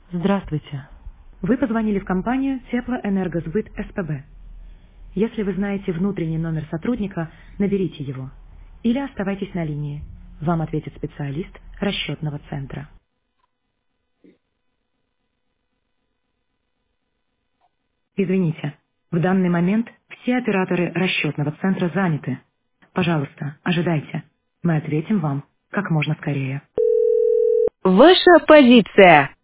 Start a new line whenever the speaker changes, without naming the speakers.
Здравствуйте. Вы позвонили в компанию Теплоэнергосбыт СПБ. Если вы знаете внутренний номер сотрудника, наберите его. Или оставайтесь на линии. Вам ответит специалист расчетного центра. Извините, в данный момент все операторы расчетного центра заняты. Пожалуйста, ожидайте. Мы ответим вам как можно скорее.
Ваша позиция.